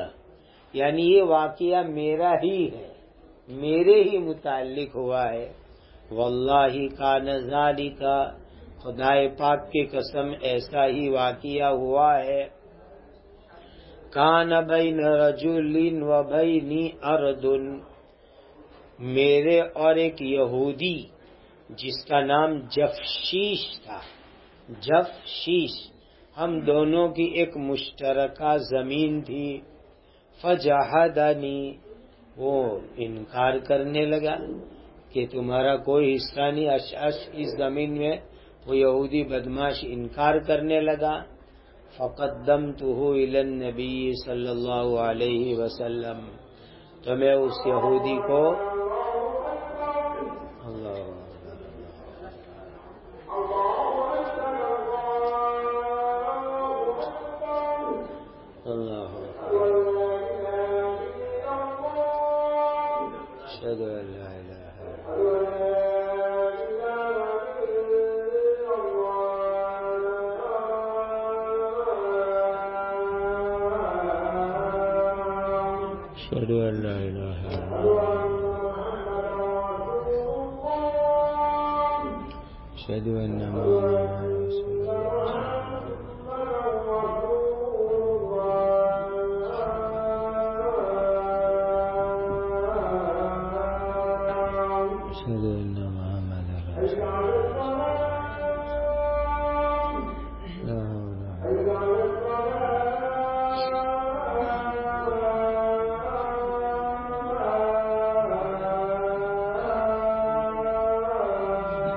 یعنی یہ واقعہ میرا ہی ہے، میرے ہی متعلق ہوا ہے، واللہ کان ذالک، خدائے پاک کی قسم ایسا ہی واقعہ ہوا ہے، کان بین رجل و بینی ارض، میرے اور ایک یہودی جس کا نام جفشیش تھا، جفشیش، ہم دونوں کی ایک مشترکہ زمین تھی، فجحدنی، وہ انکار کرنے لگا کہ تمہارا کوئی حصہ نہیں اشعث اس زمین میں، وہ یہودی بدماش انکار کرنے لگا، فقدمتہ الی النبی صلی اللہ علیہ وسلم، تو میں اس یہودی کو أشهد أن محمدا رسول الله، أشهد أن محمدا رسول الله، لا حول ولا قوة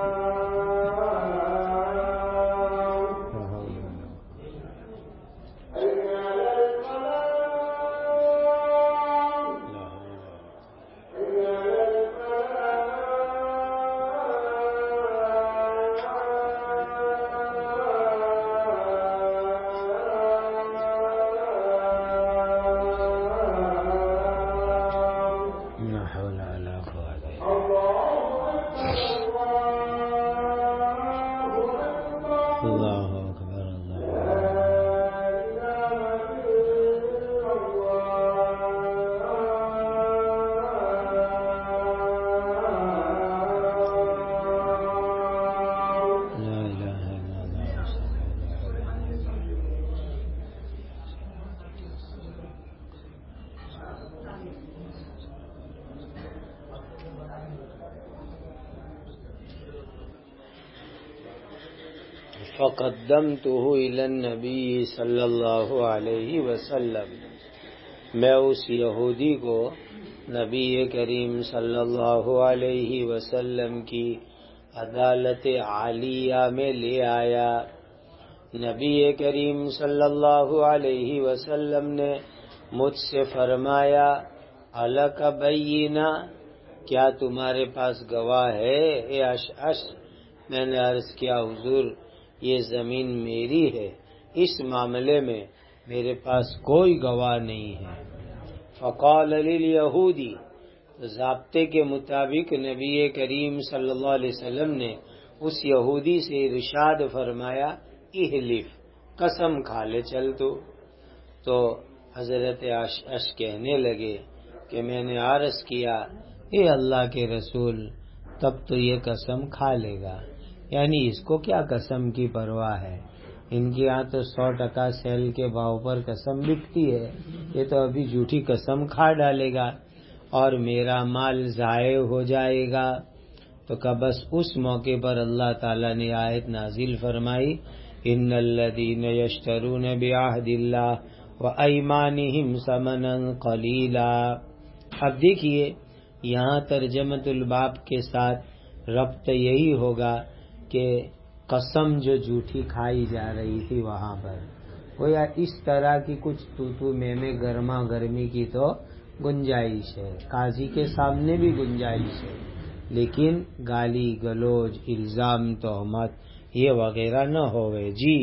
فقدمته إلى النبي صلی اللہ علیہ وسلم، میں اس یہودی کو نبی کریم صلی اللہ علیہ وسلم کی عدالت عالیہ میں لے آیا۔ نبی کریم صلی اللہ علیہ وسلم نے مجھ سے فرمایا، الک بینہ، کیا تمہارے پاس گواہ ہے؟ اے اشعث، میں نے عرض کیا حضور یہ زمین میری ہے، اس معاملے میں میرے پاس کوئی گواہ نہیں ہے۔ فقال للیہودی، ضابطے کے مطابق نبی کریم صلی اللہ علیہ وسلم نے اس یہودی سے ارشاد فرمایا، احلف، قسم کھا لے چل تو حضرت اشعث کہنے لگے کہ میں نے عرض کیا، اے اللہ کے رسول، تب تو یہ قسم کھا لے گا، یعنی اس کو کیا قسم کی پرواہ ہے، ان کے یہاں تو 100% سیل کے بھاؤ پر قسم بکتی ہے، یہ تو ابھی جھوٹی قسم کھا ڈالے گا اور میرا مال ضائع ہو جائے گا۔ تو بس اس موقع پر اللہ تعالیٰ نے آیت نازل فرمائی، ان الذین یشترون بعہد اللہ وایمانہم ثمنا قلیلا۔ اب دیکھیے یہاں ترجمۃ الباب کے ساتھ ربط یہی ہوگا کہ قسم جو جھوٹی کھائی جا رہی تھی وہاں پر، گویا اس طرح کی کچھ تو میں گرما گرمی کی تو گنجائش ہے، قاضی کے سامنے بھی گنجائش ہے، لیکن گالی گلوچ، الزام، تہمت یہ وغیرہ نہ ہوئے۔ جی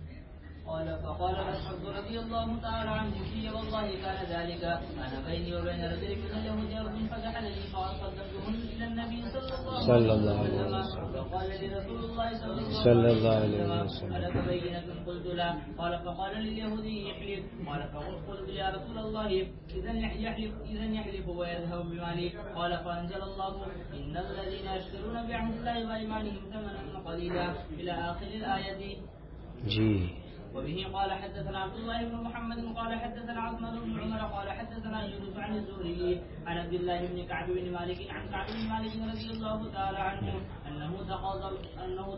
فقال الحق رضي الله تعالى عنه في والله كان ذلك أنا بيني وبين رجل من اليهود أرض فجحدني فقدمتهم إلى النبي صلى الله عليه وسلم فقال لي رسول الله صلى الله عليه وسلم ألك بينة؟ قلت لا. قال فقال لليهودي احلف. قال فقلت يا رسول الله إذا يحلف ويذهب بمالي. قال فأنزل الله إن الذين يشترون بعهد الله وأيمانهم ثمنا قليلا إلى آخر الآية. جی وبه قال حدثنا عبد الله بن محمد قال حدثنا عثمان بن عمر قال حدثنا يونس عن الزهري عن عبد الله بن كعب بن مالك عن كعب بن مالك رضي الله تعالى عنه انه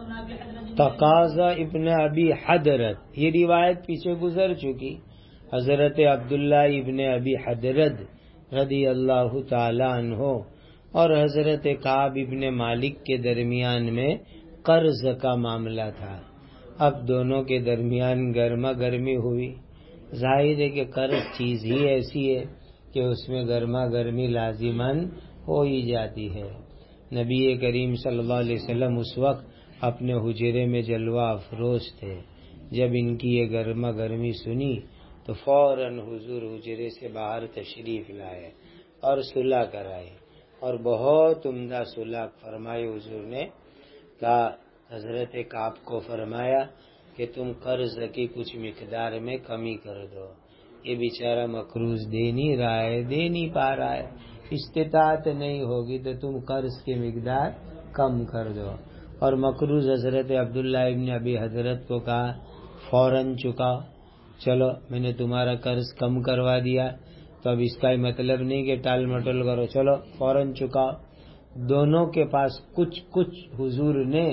تقاضى ابن ابي حضرت، یہ روایت پیچھے گزر چکی، حضرت عبداللہ ابن ابی حضرت رضی اللہ تعالی عنہ اور حضرت کعب ابن مالک کے درمیان میں قرض کا معاملہ تھا۔ اب دونوں کے درمیان گرما گرمی ہوئی۔ ظاہر ہے کہ قرض چیز ہی ایسی ہے کہ اس میں گرما گرمی لازماً ہو ہی جاتی ہے۔ نبی کریم صلی اللہ علیہ وسلم اس وقت اپنے حجرے میں جلوہ افروز تھے۔ جب ان کی یہ گرما گرمی سنی تو فوراً حضور حجرے سے باہر تشریف لائے اور صلح کرائے، اور بہت عمدہ صلح فرمائی۔ حضور نے کہا، حضرت کعب کو فرمایا کہ تم قرض کی کچھ مقدار میں کمی کر دو، یہ بیچارہ مقروض دے نہیں پا رہا ہے، استطاعت نہیں ہوگی تو تم قرض کی مقدار کم کر دو۔ اور مقروض حضرت عبداللہ ابن ابی حضرت کو کہا فوراً چکاؤ، چلو میں نے تمہارا قرض کم کروا دیا، تو اب اس کا ہی مطلب نہیں کہ ٹال مٹول کرو، چلو فوراً چکاؤ۔ دونوں کے پاس کچھ حضور نے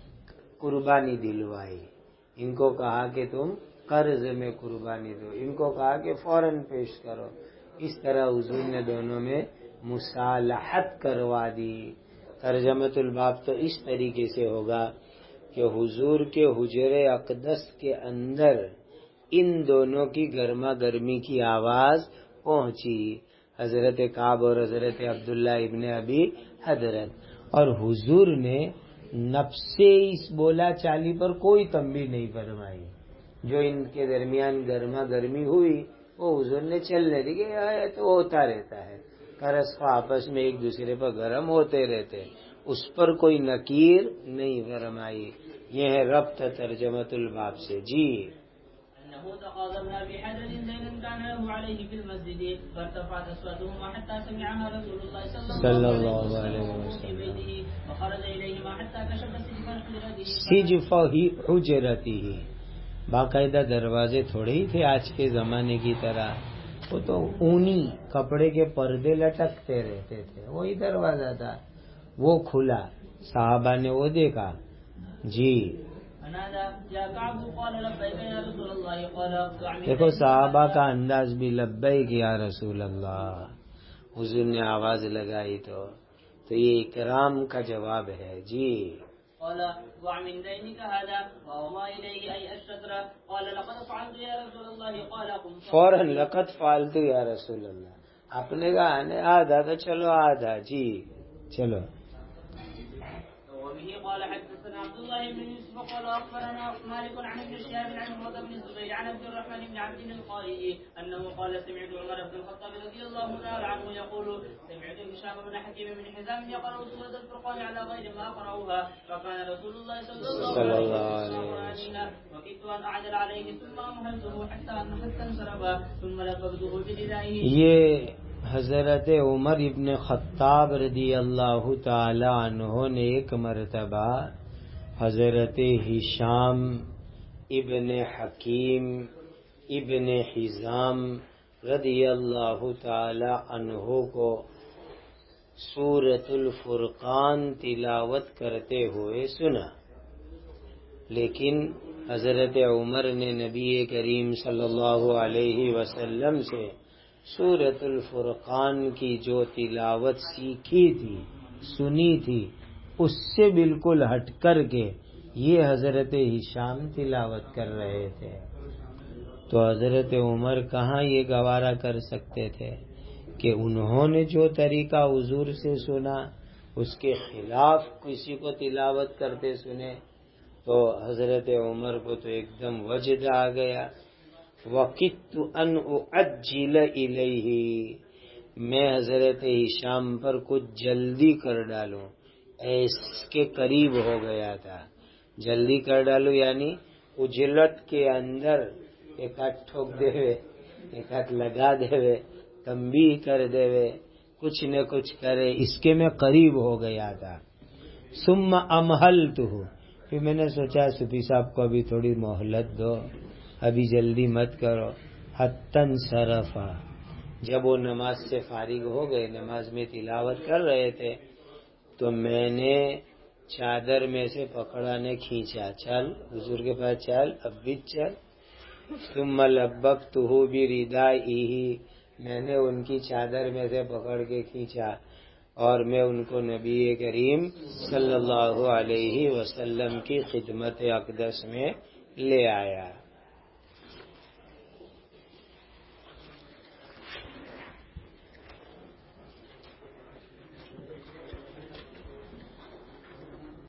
قربانی دلوائی، ان کو کہا کہ تم قرض میں قربانی دو، ان کو کہا کہ فوراً پیش کرو۔ اس طرح حضور نے دونوں میں مصالحت کروا دی۔ ترجمۃ الباب تو اس طریقے سے ہوگا کہ حضور کے حجر اقدس کے اندر ان دونوں کی گرما گرمی کی آواز پہنچی، حضرت کعب اور حضرت عبداللہ ابن ابی حضرت، اور حضور نے نفس اس بولا چالی پر کوئی تنبیہ نہیں فرمائی۔ جو ان کے درمیان گرما گرمی ہوئی وہ حضور نے چلنے دی کہ تو ہوتا رہتا ہے، قرض آپس میں ایک دوسرے پر گرم ہوتے رہتے، اس پر کوئی نکیر نہیں فرمائی۔ یہ ہے ربط ترجمۃ الباب سے۔ جی انه تقاضبنا بحجر دينا كان له عليه في المسجد فارتفعت اصواتهما حتى سمعها رسول الله صلى الله عليه وسلم في بيته فخرج اليهما حتى كشف سجف حجرته۔ باقاعدہ دروازے تھوڑے ہی تھے آج کے زمانے کی طرح، وہ تو اونی کپڑے کے پردے لٹکتے رہتے تھے، وہی دروازہ تھا، وہ کھلا، صحابہ نے وہ دیکھا۔ جی فنادى يا كعب قال لبيك يا رسول الله قال دیکھو صحابہ کا انداز بھی لبیک یا رسول اللہ. حضور نے آواز لگائی تو یہ اکرام کا جواب ہے. جی قال ومن دينك هذا فوضى إليه أي الشطر قال لقد فعلت يا رسول الله قال قم فوراً لقد فعلت یا رسول اللہ. آپ نے کہا آدھا تو چلو آدھا. جی چلو. وبه قال حدثنا عبد الله بن يوسف قال اخبرنا مالك عن ابن شهاب عن عروة بن الزبير عن عبد الرحمن بن عبد القاري انه قال سمعت عمر بن الخطاب رضي الله تعالى عنه يقول سمعت هشام بن حكيم بن حزام يقرأ سورة الفرقان على غير ما قرأوها فكان رسول الله صلى الله عليه وسلم وكدت ان اعدل عليه ثم امهلته حتى انصرف ثم لقبته بردائه. یہ حضرت عمر ابن خطاب رضی اللہ تعالی عنہ نے ایک مرتبہ حضرت ہشام ابن حکیم ابن حزام رضی اللہ تعالی عنہ کو سورۃ الفرقان تلاوت کرتے ہوئے سنا. لیکن حضرت عمر نے نبی کریم صلی اللہ علیہ وسلم سے سورۃ الفرقان کی جو تلاوت سیکھی تھی سنی تھی اس سے بالکل ہٹ کر کے یہ حضرت ہشام تلاوت کر رہے تھے. تو حضرت عمر کہاں یہ گوارا کر سکتے تھے کہ انہوں نے جو طریقہ حضور سے سنا اس کے خلاف کسی کو تلاوت کرتے سنے. تو حضرت عمر کو تو ایک دم وجد آ گیا. وَقِدْتُ أَنْ أُعَجِّلَ إِلَيْهِ میں حضرت ہشام پر کچھ جلدی کر ڈالوں. اس کے قریب ہو گیا تھا. جلدی کر ڈالوں یعنی اجلت کے اندر ایک ہاتھ ٹھوک دے وے ایک ہاتھ لگا دے وے تنبیہ کر دے وے کچھ نہ کچھ کرے اس کے میں قریب ہو گیا تھا. ثم امہلتہ پھر میں نے سوچا صوفی صاحب کو ابھی تھوڑی مہلت دو ابھی جلدی مت کرو. حتی انصرف جب وہ نماز سے فارغ ہو گئے نماز میں تلاوت کر رہے تھے تو میں نے چادر میں سے پکڑا نے کھینچا. چل حضور کے پاس چل اب بھی چل. ثم لببتہ بردائہ میں نے ان کی چادر میں سے پکڑ کے کھینچا اور میں ان کو نبی کریم صلی اللہ علیہ وسلم کی خدمت اقدس میں لے آیا.